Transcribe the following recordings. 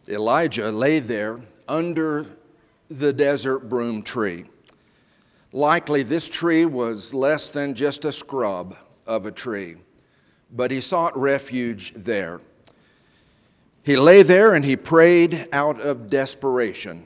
Elijah lay there under the desert broom tree. Likely this tree was less than just a scrub of a tree, but he sought refuge there. He lay there and he prayed out of desperation.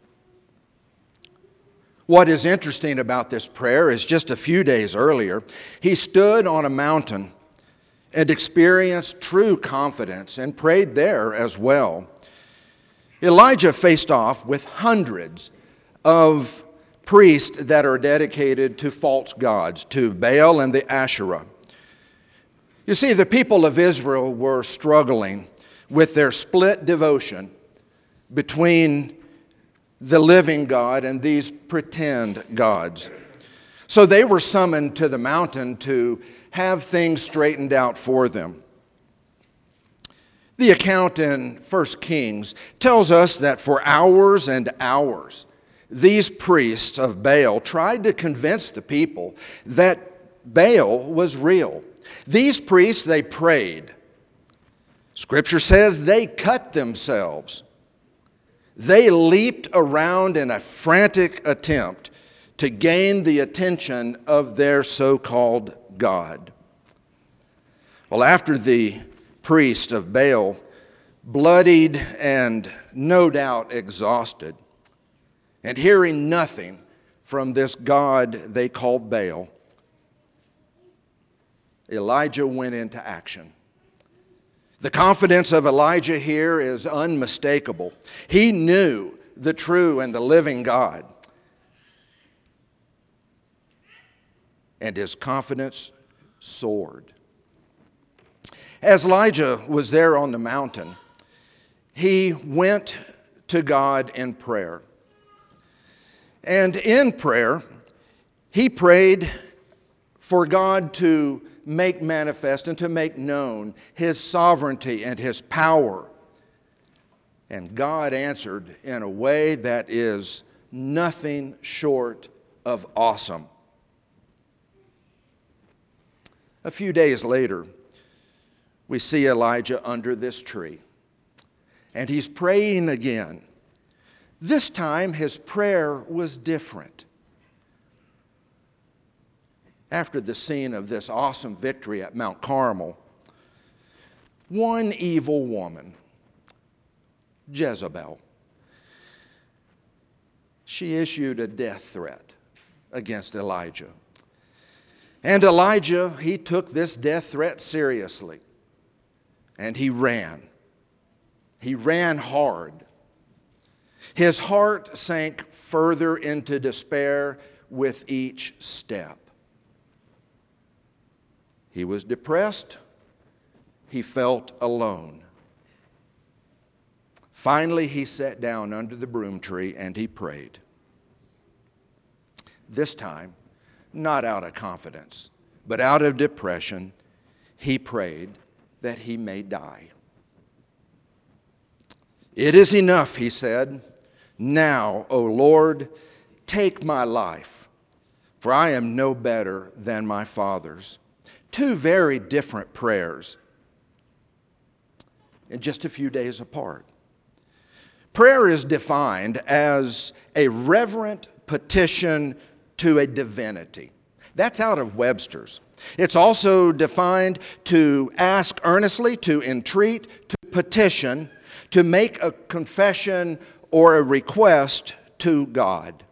What is interesting about this prayer is just a few days earlier, he stood on a mountain and experienced true confidence and prayed there as well. Elijah faced off with hundreds of priests that are dedicated to false gods, to Baal and the Asherah. You see, the people of Israel were struggling with their split devotion between the living God and these pretend gods. So they were summoned to the mountain to have things straightened out for them. The account in 1 Kings tells us that for hours and hours, these priests of Baal tried to convince the people that Baal was real. These priests, they prayed. Scripture says they cut themselves. They leaped around in a frantic attempt to gain the attention of their so-called God. Well, after the priest of Baal, bloodied and no doubt exhausted, and hearing nothing from this God they called Baal, Elijah went into action. The confidence of Elijah here is unmistakable. He knew the true and the living God. And his confidence soared. As Elijah was there on the mountain, he went to God in prayer. And in prayer, he prayed for God to make manifest and to make known his sovereignty and his power. And God answered in a way that is nothing short of awesome. A few days later, we see Elijah under this tree, and he's praying again. This time, his prayer was different. After the scene of this awesome victory at Mount Carmel, one evil woman, Jezebel, she issued a death threat against Elijah. And Elijah, he took this death threat seriously. And he ran. He ran hard. His heart sank further into despair with each step. He was depressed. He felt alone. Finally, he sat down under the broom tree and he prayed. This time, not out of confidence, but out of depression, he prayed that he may die. It is enough, he said. Now, O Lord, take my life, for I am no better than my fathers. Two very different prayers, and just a few days apart. Prayer is defined as a reverent petition to a divinity. That's out of Webster's. It's also defined to ask earnestly, to entreat, to petition, to make a confession or a request to God.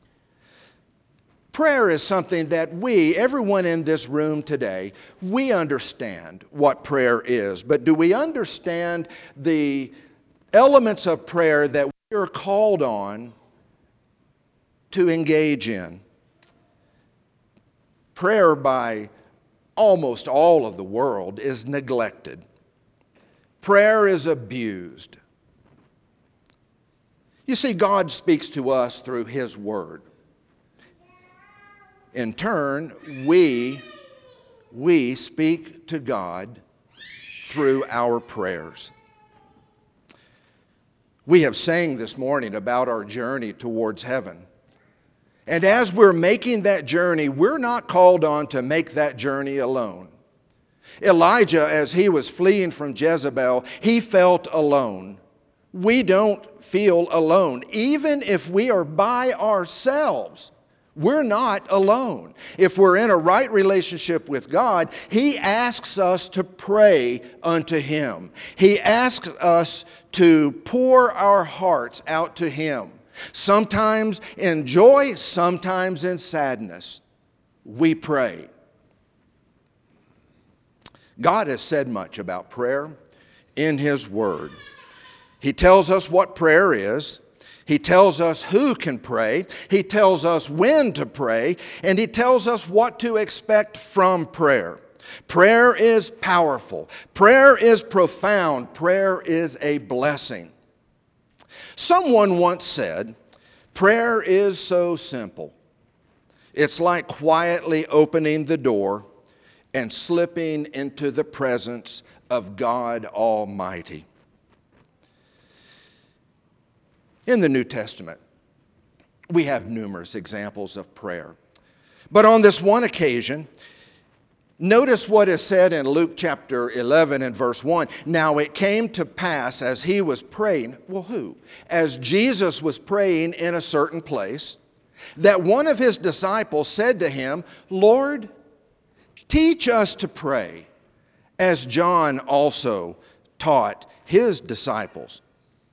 Prayer is something that everyone in this room today, we understand what prayer is. But do we understand the elements of prayer that we are called on to engage in? Prayer by almost all of the world is neglected. Prayer is abused. You see, God speaks to us through His Word. In turn, we speak to God through our prayers. We have sang this morning about our journey towards heaven. And as we're making that journey, we're not called on to make that journey alone. Elijah, as he was fleeing from Jezebel, he felt alone. We don't feel alone. Even if we are by ourselves, we're not alone. If we're in a right relationship with God, He asks us to pray unto Him. He asks us to pour our hearts out to Him. Sometimes in joy, sometimes in sadness, we pray. God has said much about prayer in His Word. He tells us what prayer is. He tells us who can pray. He tells us when to pray. And He tells us what to expect from prayer. Prayer is powerful. Prayer is profound. Prayer is a blessing. Someone once said, prayer is so simple. It's like quietly opening the door and slipping into the presence of God Almighty. In the New Testament, we have numerous examples of prayer. But on this one occasion, notice what is said in Luke chapter 11 and verse 1. Now it came to pass as He was praying, well, who? As Jesus was praying in a certain place, that one of His disciples said to Him, Lord, teach us to pray, as John also taught his disciples.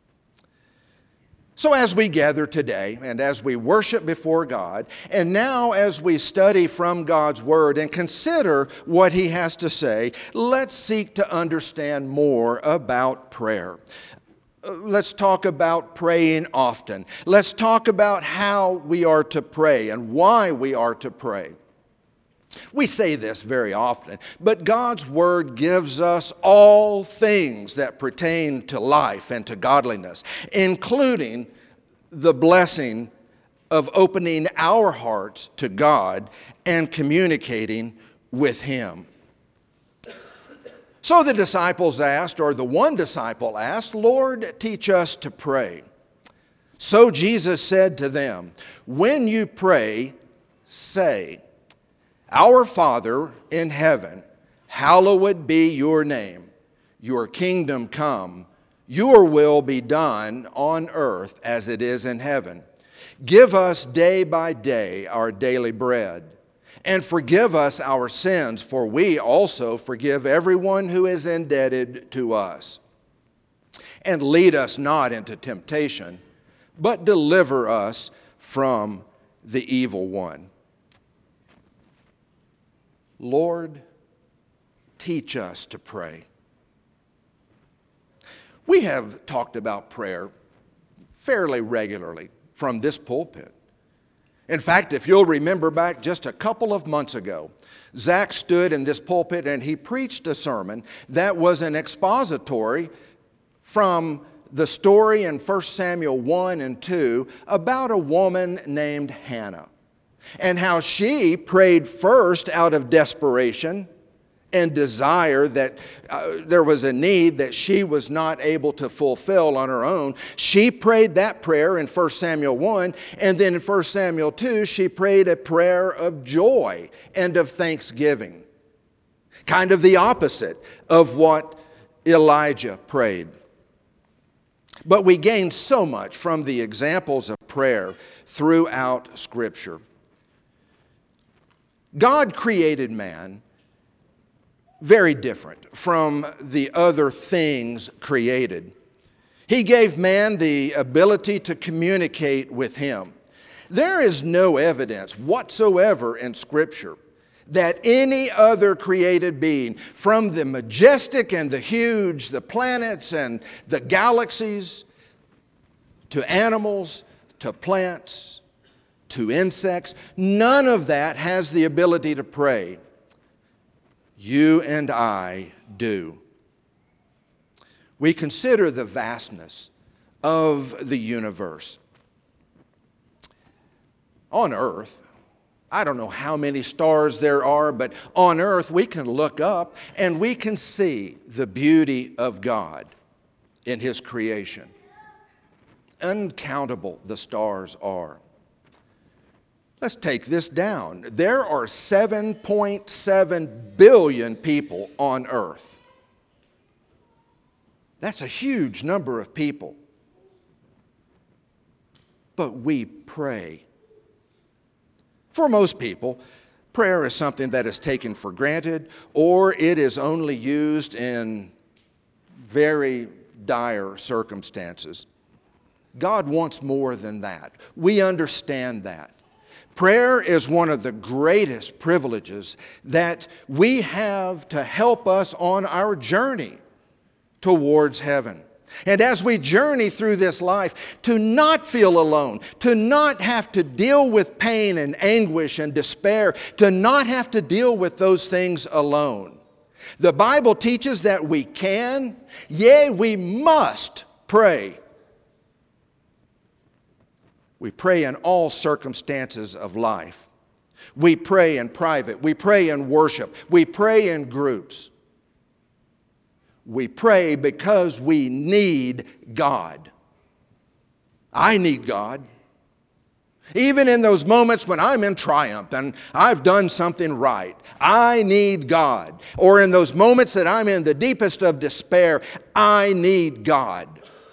So as we gather today, and as we worship before God, and now as we study from God's Word and consider what He has to say, let's seek to understand more about prayer. Let's talk about praying often. Let's talk about how we are to pray and why we are to pray. We say this very often, but God's Word gives us all things that pertain to life and to godliness, including the blessing of opening our hearts to God and communicating with Him. So the disciples asked, or the one disciple asked, Lord, teach us to pray. So Jesus said to them, when you pray, say, Our Father in heaven, hallowed be your name. Your kingdom come. Your will be done on earth as it is in heaven. Give us day by day our daily bread. And forgive us our sins, for we also forgive everyone who is indebted to us. And lead us not into temptation, but deliver us from the evil one. Lord, teach us to pray. We have talked about prayer fairly regularly from this pulpit. In fact, if you'll remember back just a couple of months ago, Zach stood in this pulpit and he preached a sermon that was an expository from the story in 1 Samuel 1 and 2 about a woman named Hannah, and how she prayed first out of desperation and desire that there was a need that she was not able to fulfill on her own. She prayed that prayer in 1 Samuel 1, and then in 1 Samuel 2, she prayed a prayer of joy and of thanksgiving. Kind of the opposite of what Elijah prayed. But we gain so much from the examples of prayer throughout Scripture. God created man very different from the other things created. He gave man the ability to communicate with Him. There is no evidence whatsoever in Scripture that any other created being, from the majestic and the huge, the planets and the galaxies, to animals, to plants, to insects, none of that has the ability to pray. You and I do. We consider the vastness of the universe. On earth, I don't know how many stars there are, but on earth we can look up and we can see the beauty of God in His creation. Uncountable the stars are. Let's take this down. There are 7.7 billion people on earth. That's a huge number of people. but we pray. For most people, prayer is something that is taken for granted, or it is only used in very dire circumstances. God wants more than that. We understand that. Prayer is one of the greatest privileges that we have to help us on our journey towards heaven. And as we journey through this life, to not feel alone, to not have to deal with pain and anguish and despair, to not have to deal with those things alone. The Bible teaches that we can, yea, we must pray. We pray in all circumstances of life. We pray in private. We pray in worship. We pray in groups. We pray because we need God. I need God. Even in those moments when I'm in triumph and I've done something right, I need God. Or in those moments that I'm in the deepest of despair, I need God.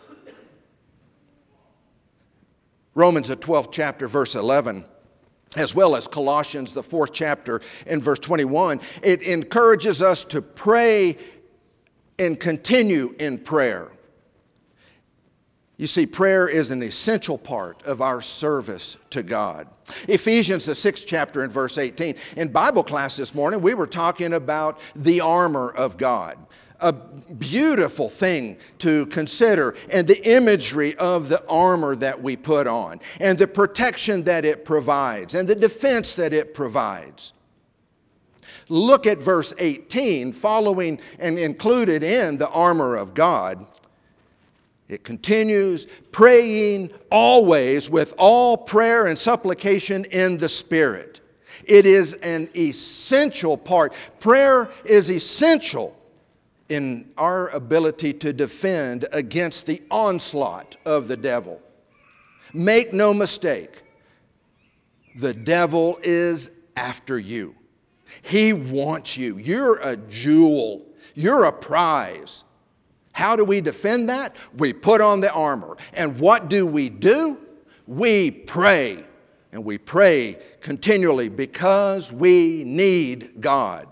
Romans, the 12th chapter, verse 11, as well as Colossians, the 4th chapter, in verse 21, it encourages us to pray and continue in prayer. You see, prayer is an essential part of our service to God. Ephesians, the 6th chapter, in verse 18. In Bible class this morning, we were talking about the armor of God. A beautiful thing to consider, and the imagery of the armor that we put on, and the protection that it provides, and the defense that it provides. Look at verse 18, following and included in the armor of God. It continues, praying always with all prayer and supplication in the Spirit. It is an essential part. Prayer is essential in our ability to defend against the onslaught of the devil. Make no mistake, the devil is after you. He wants you. You're a jewel. You're a prize. How do we defend that? We put on the armor. And what do? We pray. And we pray continually because we need God.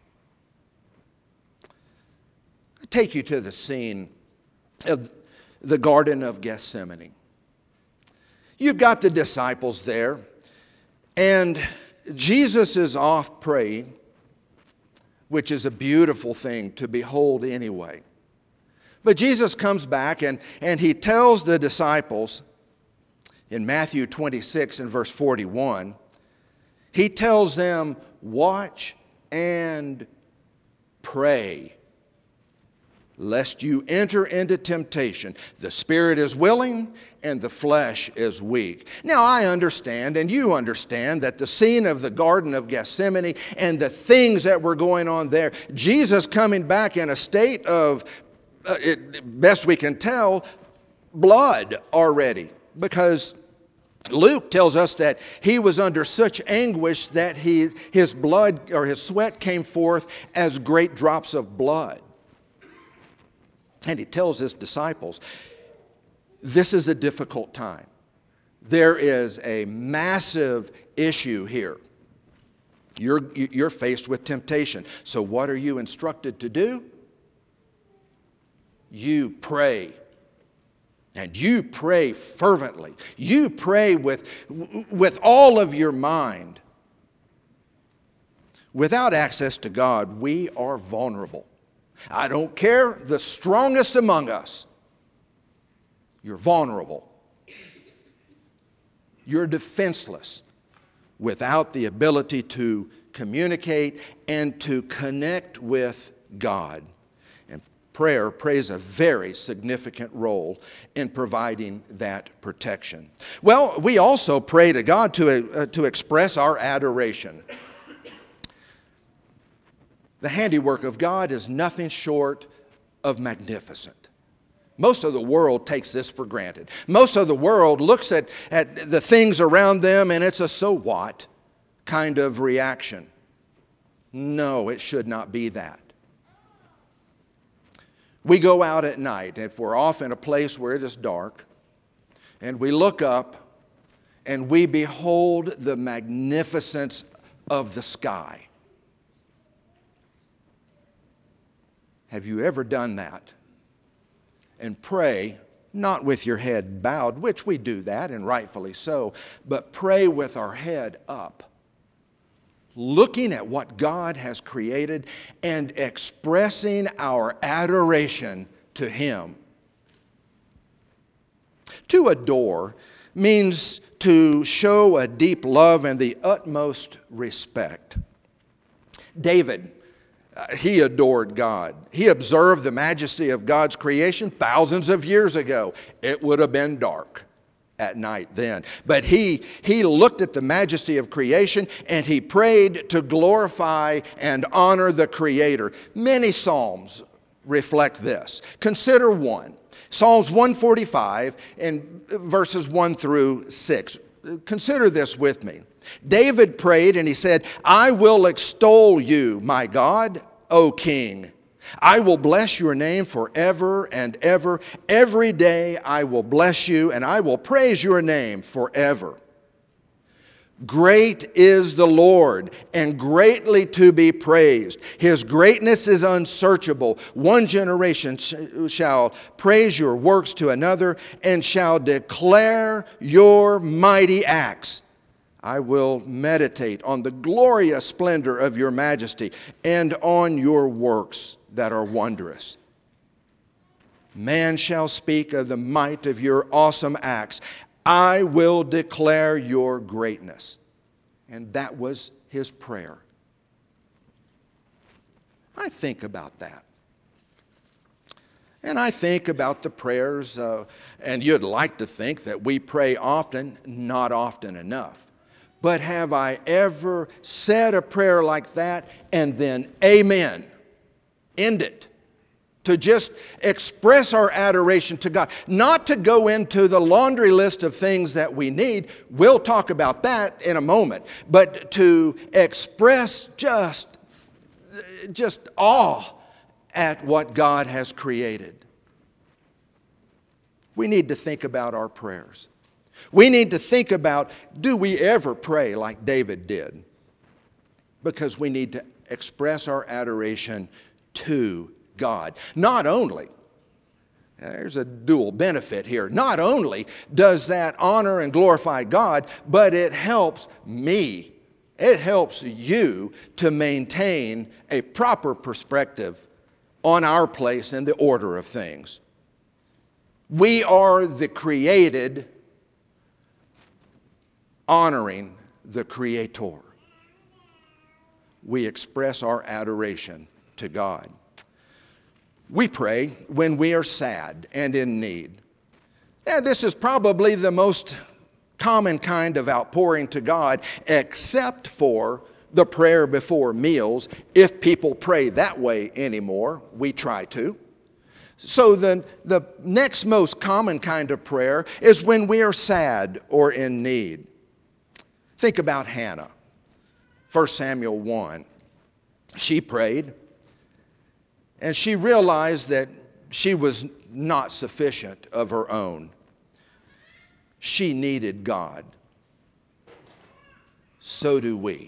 Take you to the scene of the Garden of Gethsemane. You've got the disciples there, and Jesus is off praying, which is a beautiful thing to behold anyway. But Jesus comes back and he tells the disciples in Matthew 26 and verse 41, he tells them, watch and pray, lest you enter into temptation. The spirit is willing and the flesh is weak. Now I understand, and you understand, that the scene of the Garden of Gethsemane and the things that were going on there, Jesus coming back in a state of, best we can tell, blood already. Because Luke tells us that he was under such anguish that his blood or his sweat came forth as great drops of blood. And he tells his disciples, this is a difficult time. There is a massive issue here. You're faced with temptation. So what are you instructed to do? You pray. And you pray fervently. You pray with all of your mind. Without access to God, we are vulnerable. I don't care, the strongest among us. You're vulnerable. You're defenseless without the ability to communicate and to connect with God. And prayer plays a very significant role in providing that protection. Well, we also pray to God to express our adoration. The handiwork of God is nothing short of magnificent. Most of the world takes this for granted. Most of the world looks at the things around them and it's a so what kind of reaction. No, it should not be that. We go out at night, if we're off in a place where it is dark, and we look up and we behold the magnificence of the sky. Have you ever done that? And pray, not with your head bowed, which we do that, and rightfully so, but pray with our head up, looking at what God has created and expressing our adoration to Him. To adore means to show a deep love and the utmost respect. David, he adored God. He observed the majesty of God's creation thousands of years ago. It would have been dark at night then. But he looked at the majesty of creation and he prayed to glorify and honor the Creator. Many psalms reflect this. Consider one. Psalms 145 and verses 1 through 6. Consider this with me. David prayed and he said, I will extol you, my God, O King. I will bless your name forever and ever. Every day I will bless you and I will praise your name forever. Great is the Lord, and greatly to be praised. His greatness is unsearchable. One generation shall praise your works to another, and shall declare your mighty acts. I will meditate on the glorious splendor of your majesty, and on your works that are wondrous. Man shall speak of the might of your awesome acts. I will declare your greatness. And that was his prayer. I think about that. And I think about the prayers, and you'd like to think that we pray often, not often enough. But have I ever said a prayer like that and then amen, end it? To just express our adoration to God. Not to go into the laundry list of things that we need. We'll talk about that in a moment. But to express just awe at what God has created. We need to think about our prayers. We need to think about, do we ever pray like David did? Because we need to express our adoration to God. Not only, there's a dual benefit here, not only does that honor and glorify God, but it helps me, it helps you to maintain a proper perspective on our place in the order of things. We are the created honoring the Creator. We express our adoration to God. We pray when we are sad and in need. And this is probably the most common kind of outpouring to God, except for the prayer before meals. If people pray that way anymore, we try to. So the next most common kind of prayer is when we are sad or in need. Think about Hannah, 1 Samuel 1. She prayed. And she realized that she was not sufficient of her own. She needed God. So do we.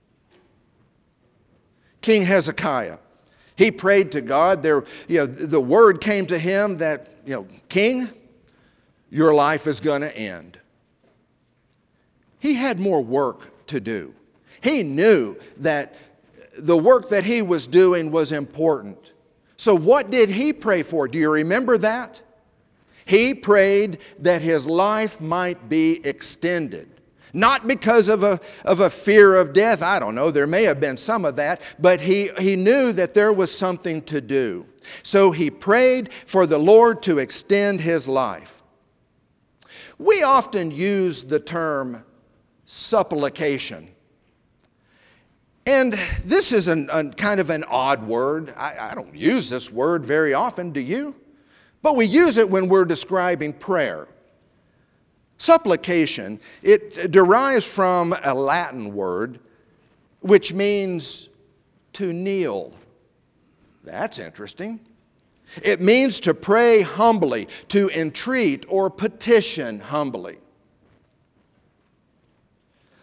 King Hezekiah, he prayed to God. The word came to him that, King, your life is going to end. He had more work to do. He knew that the work that he was doing was important. So what did he pray for? Do you remember that? He prayed that his life might be extended. Not because of a fear of death. I don't know. There may have been some of that. But he knew that there was something to do. So he prayed for the Lord to extend his life. We often use the term supplication. And this is kind of an odd word. I don't use this word very often, do you? But we use it when we're describing prayer. Supplication, it derives from a Latin word which means to kneel. That's interesting. It means to pray humbly, to entreat or petition humbly.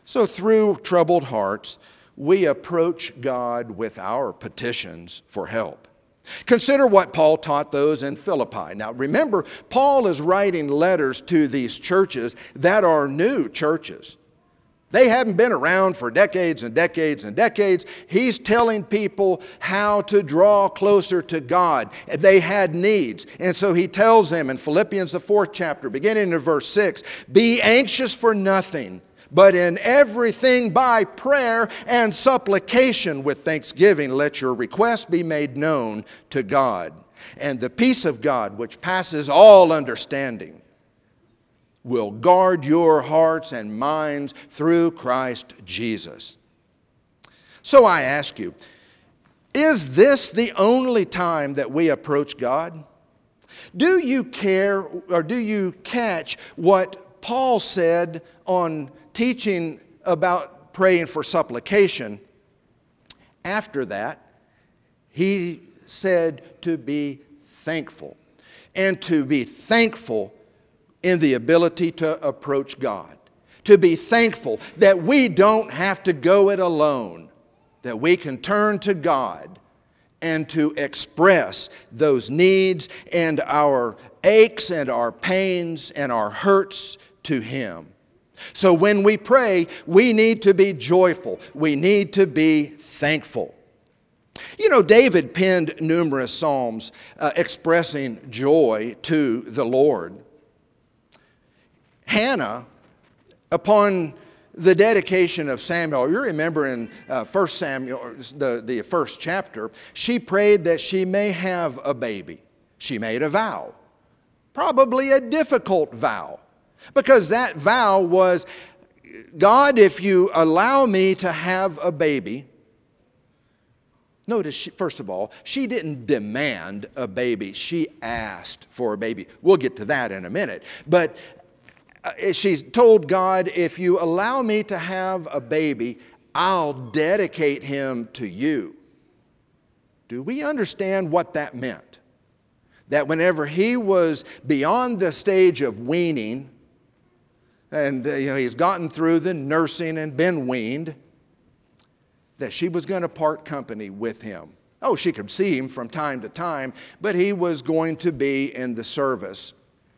So through troubled hearts, we approach God with our petitions for help. Consider what Paul taught those in Philippi. Now remember, Paul is writing letters to these churches that are new churches. They haven't been around for decades and decades and decades. He's telling people how to draw closer to God. They had needs. And so he tells them in Philippians, the 4th chapter, beginning in verse 6, be anxious for nothing, but in everything by prayer and supplication with thanksgiving, let your requests be made known to God. And the peace of God, which passes all understanding, will guard your hearts and minds through Christ Jesus. So I ask you, is this the only time that we approach God? Do you care or do you catch what Paul said on teaching about praying for supplication? After that, he said to be thankful, and to be thankful in the ability to approach God. To be thankful that we don't have to go it alone, that we can turn to God and to express those needs and our aches and our pains and our hurts to Him. So when we pray, we need to be joyful. We need to be thankful. You know, David penned numerous psalms expressing joy to the Lord. Hannah, upon the dedication of Samuel, you remember in 1 Samuel, the first chapter, she prayed that she may have a baby. She made a vow, probably a difficult vow, because that vow was, God, if you allow me to have a baby. Notice, first of all, she didn't demand a baby. She asked for a baby. We'll get to that in a minute. But she told God, if you allow me to have a baby, I'll dedicate him to you. Do we understand what that meant? That whenever he was beyond the stage of weaning, and he's gotten through the nursing and been weaned, that she was going to part company with him. Oh, she could see him from time to time, but he was going to be in the service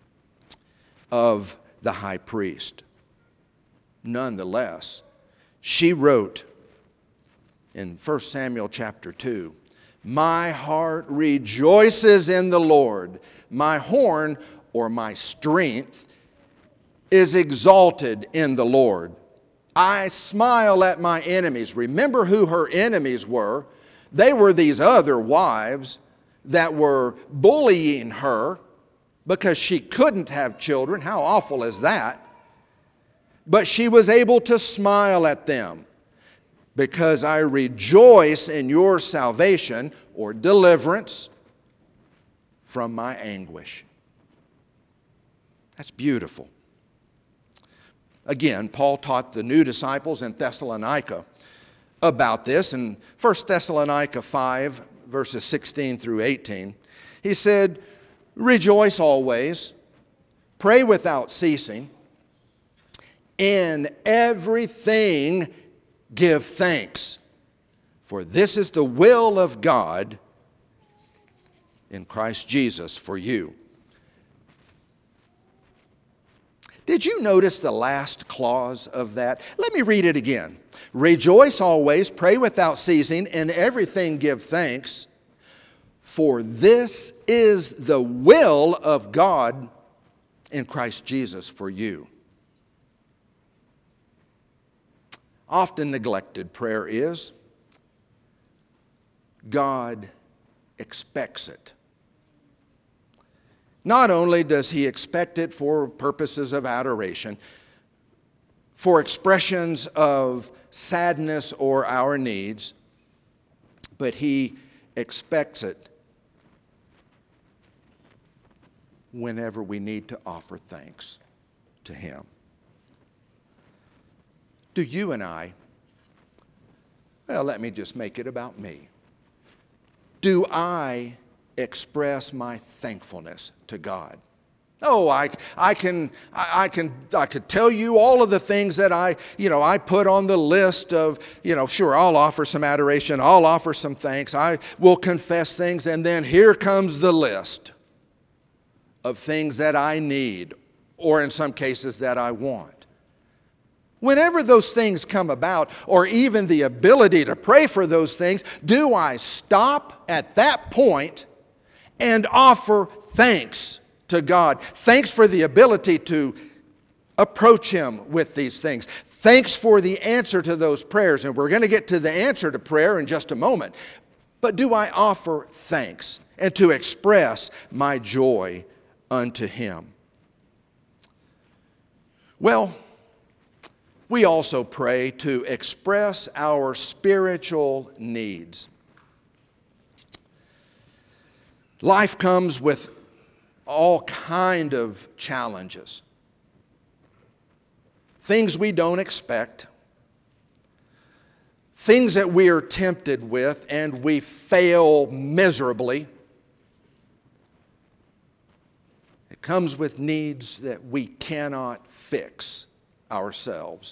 of the high priest. Nonetheless, she wrote in 1 Samuel chapter 2, my heart rejoices in the Lord. My horn, or my strength, is exalted in the Lord. I smile at my enemies. Remember who her enemies were. They were these other wives that were bullying her because she couldn't have children. How awful is that? But she was able to smile at them, because I rejoice in your salvation or deliverance from my anguish. That's beautiful. Again, Paul taught the new disciples in Thessalonica about this. In 1 Thessalonica 5, verses 16 through 18, he said, rejoice always, pray without ceasing, in everything give thanks, for this is the will of God in Christ Jesus for you. Did you notice the last clause of that? Let me read it again. Rejoice always, pray without ceasing, in everything give thanks, for this is the will of God in Christ Jesus for you. Often neglected prayer is, God expects it. Not only does He expect it for purposes of adoration, for expressions of sadness or our needs, but He expects it whenever we need to offer thanks to Him. Do you and I, well, let me just make it about me. Do I express my thankfulness to God? Oh, I could tell you all of the things that I put on the list of, sure, I'll offer some adoration, I'll offer some thanks, I will confess things, and then here comes the list of things that I need, or in some cases that I want. Whenever those things come about, or even the ability to pray for those things, do I stop at that point and offer thanks to God? Thanks for the ability to approach Him with these things. Thanks for the answer to those prayers. And we're going to get to the answer to prayer in just a moment. But do I offer thanks and to express my joy unto Him? Well, we also pray to express our spiritual needs. Life comes with all kind of challenges. Things we don't expect. Things that we are tempted with and we fail miserably. It comes with needs that we cannot fix ourselves.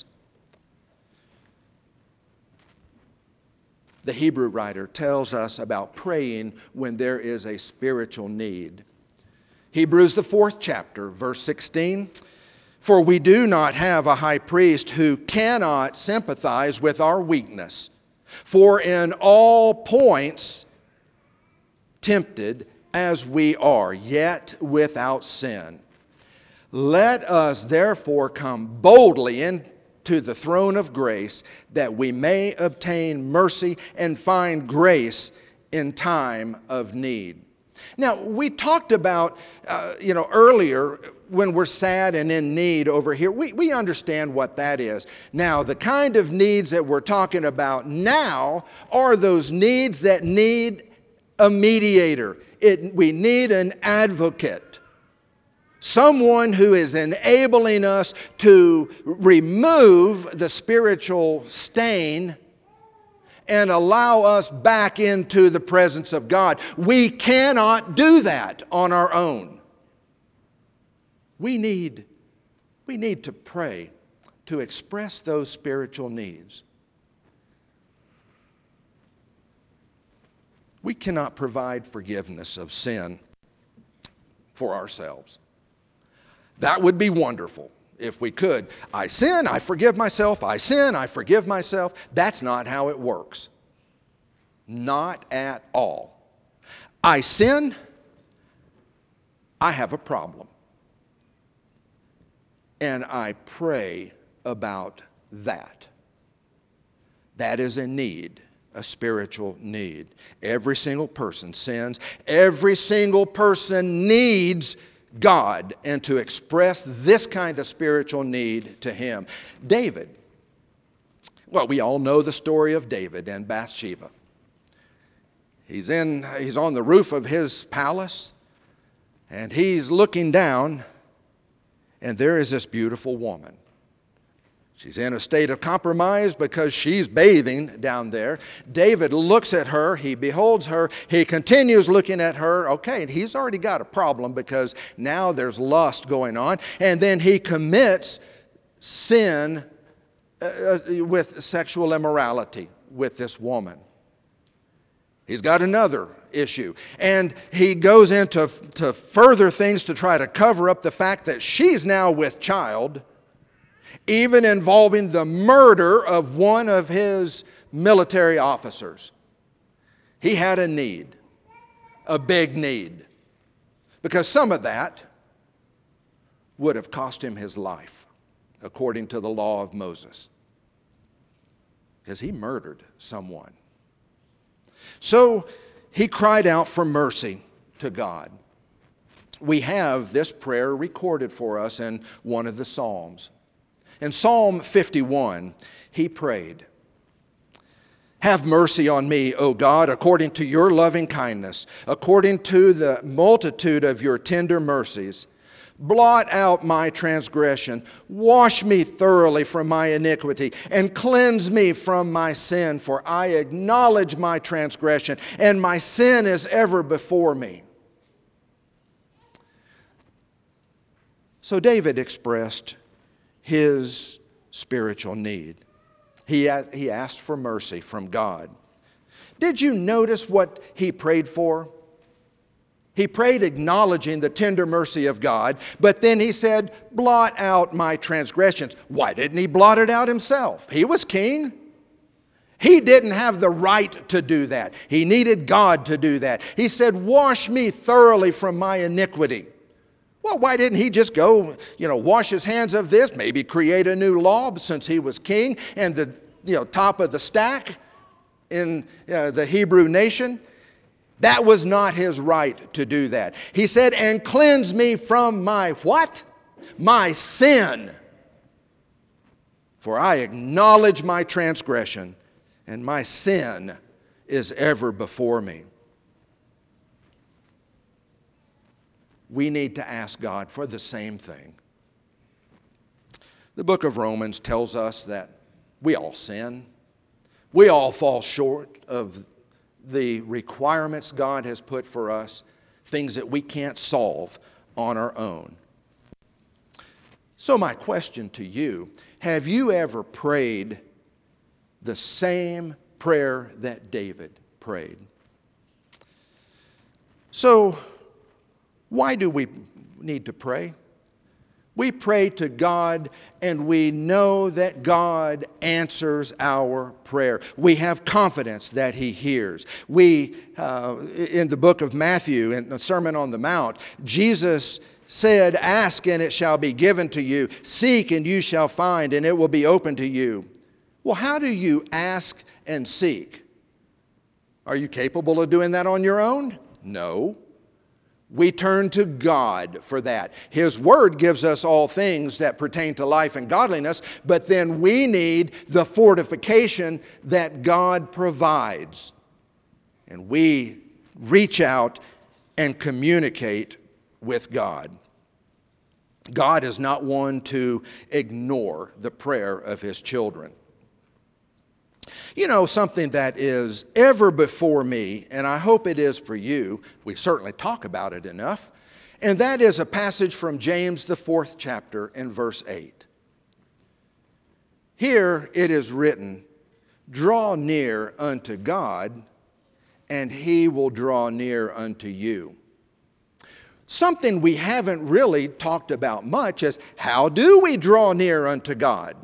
The Hebrew writer tells us about praying when there is a spiritual need. Hebrews, the 4th chapter, verse 16. For we do not have a high priest who cannot sympathize with our weakness. For in all points tempted as we are, yet without sin. Let us therefore come boldly into the throne of grace, that we may obtain mercy and find grace in time of need. Now, we talked about, earlier, when we're sad and in need over here, we understand what that is. Now, the kind of needs that we're talking about now are those needs that need a mediator. We need an advocate. Someone who is enabling us to remove the spiritual stain and allow us back into the presence of God. We cannot do that on our own. We need to pray to express those spiritual needs. We cannot provide forgiveness of sin for ourselves. That would be wonderful if we could. I sin, I forgive myself. I sin, I forgive myself. That's not how it works. Not at all. I sin, I have a problem. And I pray about that. That is a need, a spiritual need. Every single person sins. Every single person needs God, and to express this kind of spiritual need to Him. David. Well, we all know the story of David and Bathsheba. He's on the roof of his palace, and he's looking down, and there is this beautiful woman. She's in a state of compromise because she's bathing down there. David looks at her. He beholds her. He continues looking at her. Okay, he's already got a problem because now there's lust going on. And then he commits sin with sexual immorality with this woman. He's got another issue. And he goes into further things to try to cover up the fact that she's now with child, even involving the murder of one of his military officers. He had a need, a big need, because some of that would have cost him his life, according to the law of Moses, because he murdered someone. So he cried out for mercy to God. We have this prayer recorded for us in one of the Psalms. In Psalm 51, he prayed, "Have mercy on me, O God, according to your loving kindness, according to the multitude of your tender mercies. Blot out my transgression, wash me thoroughly from my iniquity, and cleanse me from my sin, for I acknowledge my transgression, and my sin is ever before me." So David expressed his spiritual need. He asked for mercy from God. Did you notice what he prayed for? He prayed acknowledging the tender mercy of God, but then he said, blot out my transgressions. Why didn't he blot it out himself? He was king. He didn't have the right to do that. He needed God to do that. He said, wash me thoroughly from my iniquity. Well, why didn't he just go, wash his hands of this, maybe create a new law since he was king and the top of the stack in the Hebrew nation? That was not his right to do that. He said, and cleanse me from my what? My sin. For I acknowledge my transgression, and my sin is ever before me. We need to ask God for the same thing. The book of Romans tells us that we all sin. We all fall short of the requirements God has put for us, things that we can't solve on our own. So my question to you, have you ever prayed the same prayer that David prayed? So why do we need to pray? We pray to God and we know that God answers our prayer. We have confidence that He hears. In the book of Matthew, in the Sermon on the Mount, Jesus said, ask and it shall be given to you. Seek and you shall find and it will be open to you. Well, how do you ask and seek? Are you capable of doing that on your own? No. We turn to God for that. His Word gives us all things that pertain to life and godliness, but then we need the fortification that God provides. And we reach out and communicate with God. God is not one to ignore the prayer of His children. Something that is ever before me, and I hope it is for you, we certainly talk about it enough, and that is a passage from James, the 4th chapter, and verse 8. Here it is written, draw near unto God, and He will draw near unto you. Something we haven't really talked about much is, how do we draw near unto God?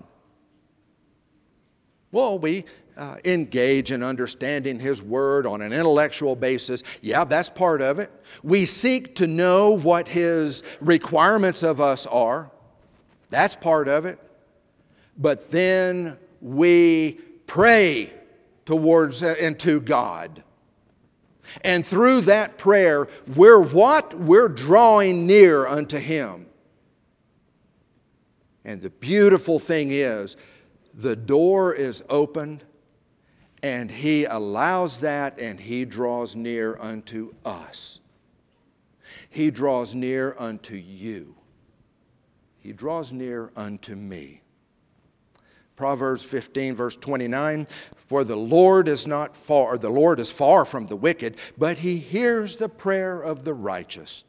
Well, we engage in understanding His Word on an intellectual basis. Yeah, that's part of it. We seek to know what His requirements of us are. That's part of it. But then we pray towards and to God. And through that prayer, we're what? We're drawing near unto Him. And the beautiful thing is, the door is opened, and He allows that, and He draws near unto us. He draws near unto you. He draws near unto me. Proverbs 15, verse 29, for the Lord is far from the wicked, but He hears the prayer of the righteous.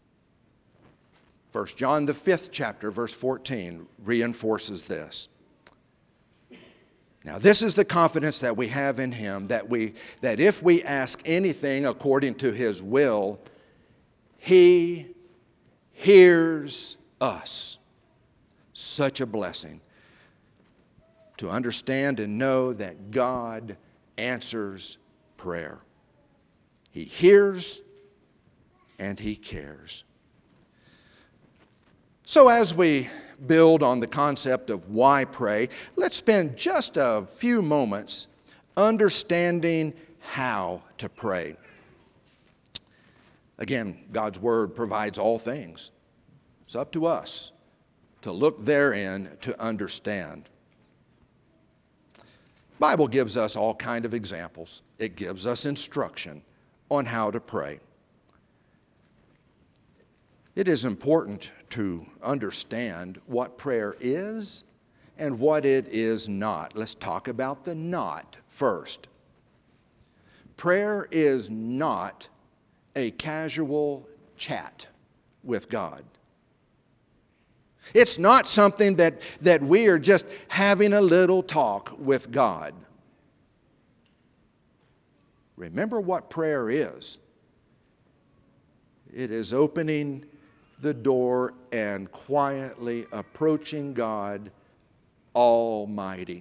1 John, the 5th chapter, verse 14, reinforces this. Now, this is the confidence that we have in Him, that if we ask anything according to His will, He hears us. Such a blessing to understand and know that God answers prayer. He hears and He cares. So as we build on the concept of why pray, let's spend just a few moments understanding how to pray. Again, God's Word provides all things. It's up to us to look therein to understand. The Bible gives us all kinds of examples. It gives us instruction on how to pray. It is important to understand what prayer is and what it is not. Let's talk about the not first. Prayer is not a casual chat with God. It's not something that we are just having a little talk with God. Remember what prayer is. It is opening the door and quietly approaching God Almighty.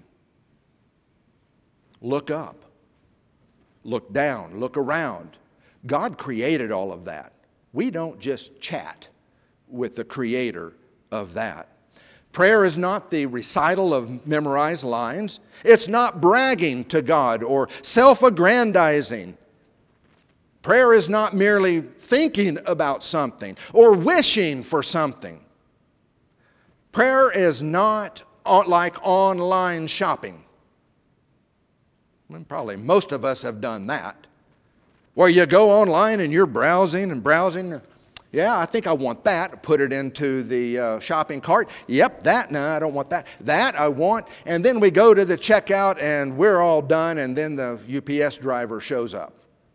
Look up. Look down. Look around. God created all of that. We don't just chat with the Creator of that. Prayer is not the recital of memorized lines. It's not bragging to God or self-aggrandizing. Prayer is not merely thinking about something or wishing for something. Prayer is not like online shopping. Probably most of us have done that. Where you go online and you're browsing and browsing. Yeah, I think I want that. Put it into the shopping cart. Yep, that. No, I don't want that. That I want. And then we go to the checkout and we're all done, and then the UPS driver shows up.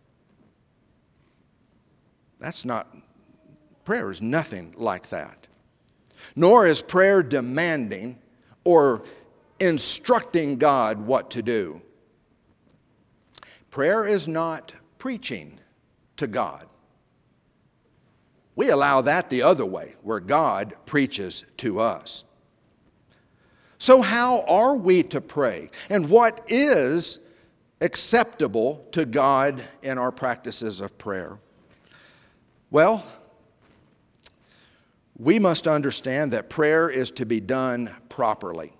That's not, prayer is nothing like that. Nor is prayer demanding or instructing God what to do. Prayer is not preaching to God. We allow that the other way, where God preaches to us. So how are we to pray? And what is acceptable to God in our practices of prayer? Well, we must understand that prayer is to be done properly.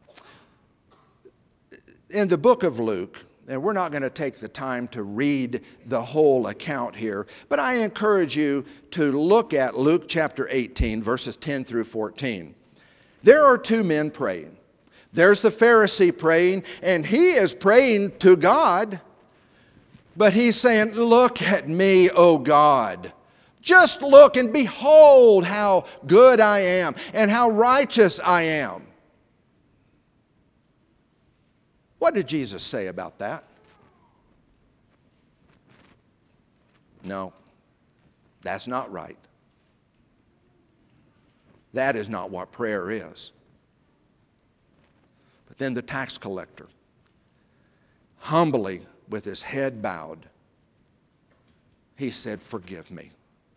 In the book of Luke, and we're not going to take the time to read the whole account here, but I encourage you to look at Luke chapter 18, verses 10 through 14. There are two men praying. There's the Pharisee praying, and he is praying to God, but he's saying, "Look at me, O God. Just look and behold how good I am and how righteous I am." What did Jesus say about that? No, that's not right. That is not what prayer is. But then the tax collector, humbly with his head bowed, he said, "Forgive me,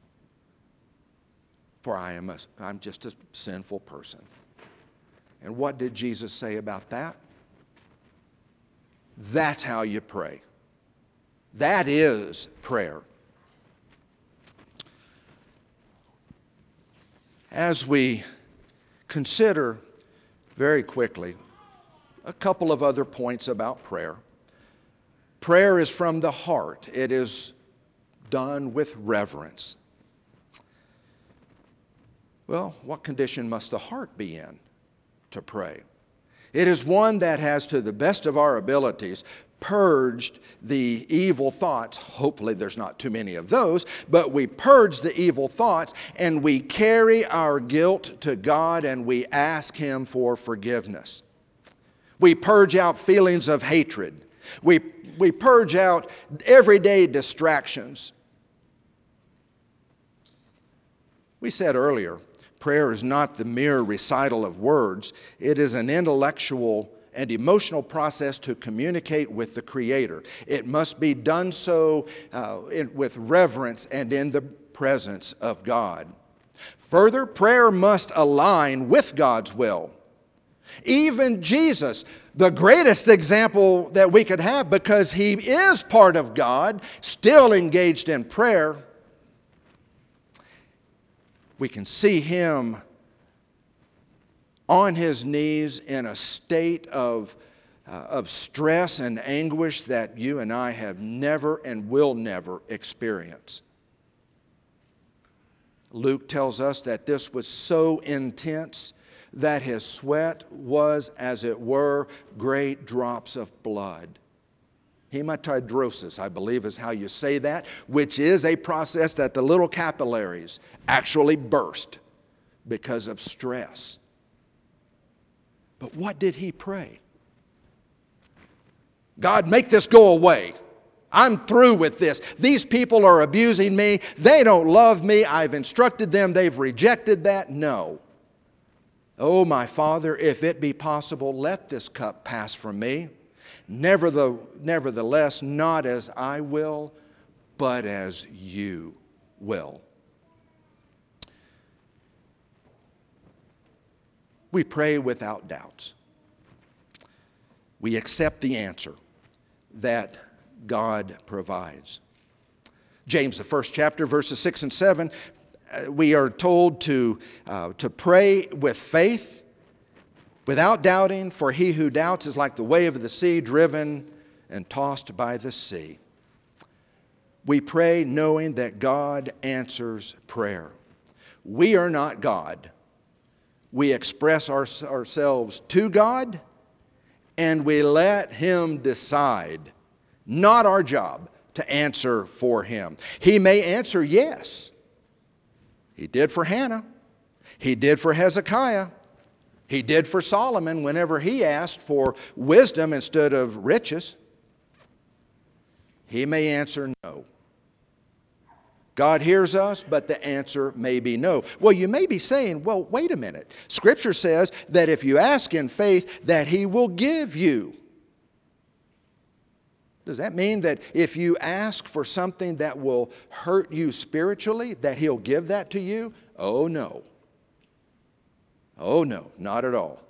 for I'm just a sinful person." And what did Jesus say about that? That's how you pray. That is prayer. As we consider very quickly a couple of other points about prayer. Prayer is from the heart. It is done with reverence. Well, what condition must the heart be in to pray? It is one that has, to the best of our abilities, purged the evil thoughts. Hopefully there's not too many of those, but we purge the evil thoughts and we carry our guilt to God and we ask Him for forgiveness. We purge out feelings of hatred. We purge out everyday distractions. We said earlier, prayer is not the mere recital of words. It is an intellectual and emotional process to communicate with the Creator. It must be done so with reverence and in the presence of God. Further, prayer must align with God's will. Even Jesus, the greatest example that we could have, because He is part of God, still engaged in prayer. We can see Him on His knees in a state of stress and anguish that you and I have never and will never experience. Luke tells us that this was so intense that His sweat was, as it were, great drops of blood. Hematidrosis, I believe is how you say that, which is a process that the little capillaries actually burst because of stress. But what did He pray? God, make this go away. I'm through with this. These people are abusing me. They don't love me. I've instructed them. They've rejected that. No. "O my Father, if it be possible, let this cup pass from me. Nevertheless, not as I will, but as you will." We pray without doubts. We accept the answer that God provides. James, the first chapter, verses 6 and 7, we are told to pray with faith, without doubting, for he who doubts is like the wave of the sea, driven and tossed by the sea. We pray knowing that God answers prayer. We are not God. We express ourselves to God, and we let Him decide. Not our job to answer for Him. He may answer yes. He did for Hannah. He did for Hezekiah. He did for Solomon whenever he asked for wisdom instead of riches. He may answer no. God hears us, but the answer may be no. Well, you may be saying, well, wait a minute. Scripture says that if you ask in faith, that He will give you. Does that mean that if you ask for something that will hurt you spiritually, that He'll give that to you? Oh, no. Oh, no, not at all.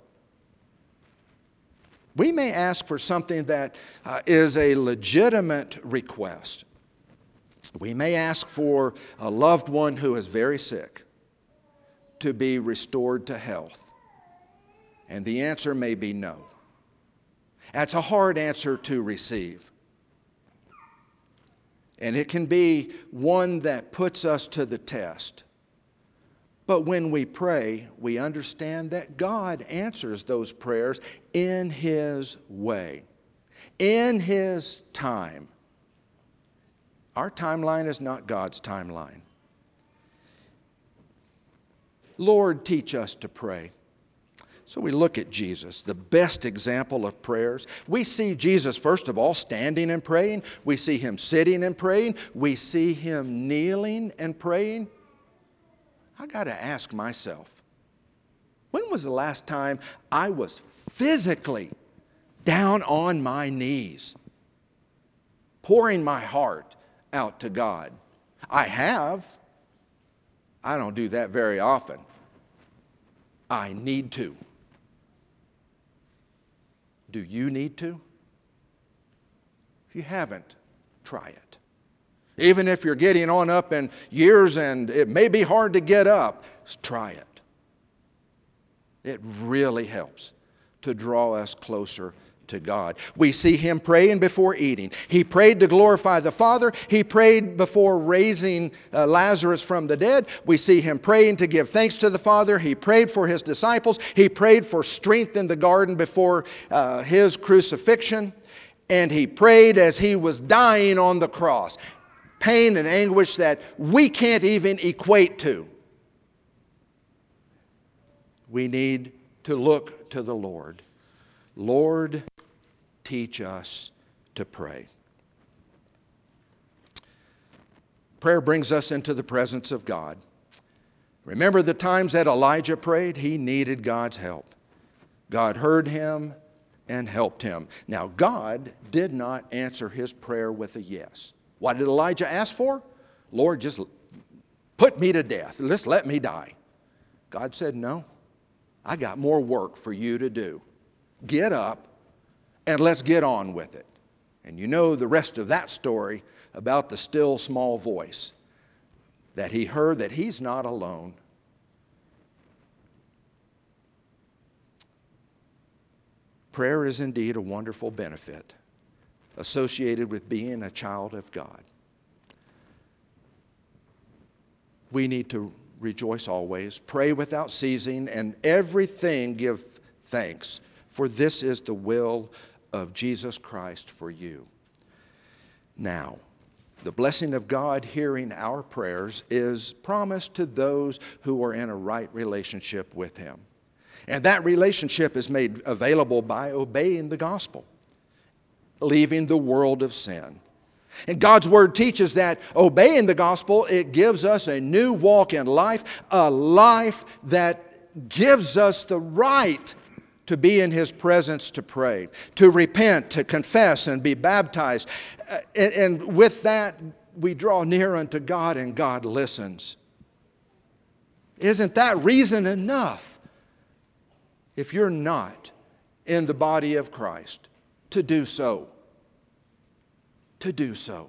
We may ask for something that is a legitimate request. We may ask for a loved one who is very sick to be restored to health. And the answer may be no. That's a hard answer to receive. And it can be one that puts us to the test. But when we pray, we understand that God answers those prayers in His way, in His time. Our timeline is not God's timeline. Lord, teach us to pray. So we look at Jesus, the best example of prayers. We see Jesus, first of all, standing and praying. We see Him sitting and praying. We see Him kneeling and praying. I got to ask myself, when was the last time I was physically down on my knees, pouring my heart out to God? I have. I don't do that very often. I need to. Do you need to? If you haven't, try it. Even if you're getting on up in years and it may be hard to get up, try it. It really helps to draw us closer to God. We see Him praying before eating. He prayed to glorify the Father. He prayed before raising Lazarus from the dead. We see Him praying to give thanks to the Father. He prayed for His disciples. He prayed for strength in the garden before His crucifixion. And He prayed as He was dying on the cross. Pain and anguish that we can't even equate to. We need to look to the Lord. Lord, teach us to pray. Prayer brings us into the presence of God. Remember the times that Elijah prayed? He needed God's help. God heard him and helped him. Now, God did not answer his prayer with a yes. What did Elijah ask for? Lord, just put me to death. Just let me die. God said, no, I got more work for you to do. Get up and let's get on with it. And you know the rest of that story about the still small voice that he heard that he's not alone. Prayer is indeed a wonderful benefit associated with being a child of God. We need to rejoice always, pray without ceasing, and everything give thanks, for this is the will of Jesus Christ for you. Now, the blessing of God hearing our prayers is promised to those who are in a right relationship with Him. And that relationship is made available by obeying the gospel, leaving the world of sin. And God's Word teaches that obeying the gospel, it gives us a new walk in life, a life that gives us the right to be in His presence to pray, to repent, to confess, and be baptized. And with that, we draw near unto God, and God listens. Isn't that reason enough, if you're not in the body of Christ, to do so? To do so.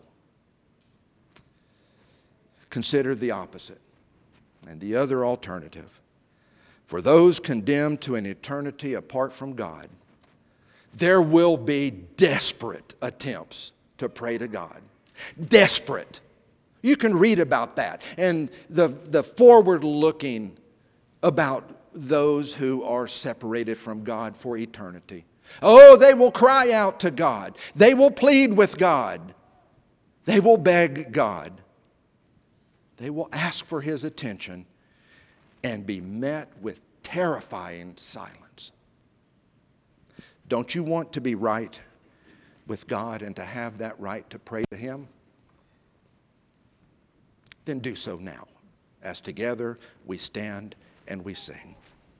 Consider the opposite and the other alternative. For those condemned to an eternity apart from God, there will be desperate attempts to pray to God. Desperate. You can read about that and the forward-looking about those who are separated from God for eternity. Oh, they will cry out to God. They will plead with God. They will beg God. They will ask for His attention and be met with terrifying silence. Don't you want to be right with God and to have that right to pray to Him? Then do so now, as together we stand and we sing.